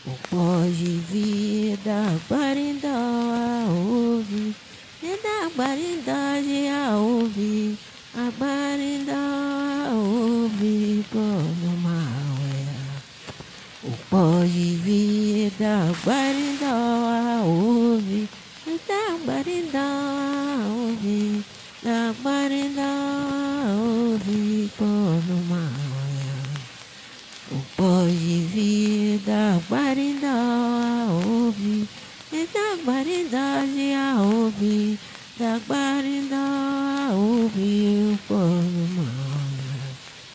O pó de vida, guarindó a ouvir, e da guarindade a ouvir, a guarindó a ouvir, como maué. O pó de vida, guarindó a ouvir, e da guarindó a ouvir, da guarindó a ouvir, como maué. O pó de vida, guarindó a ouvir, e da guarindade a ouvir, da guarindó a ouvir o pó do mar.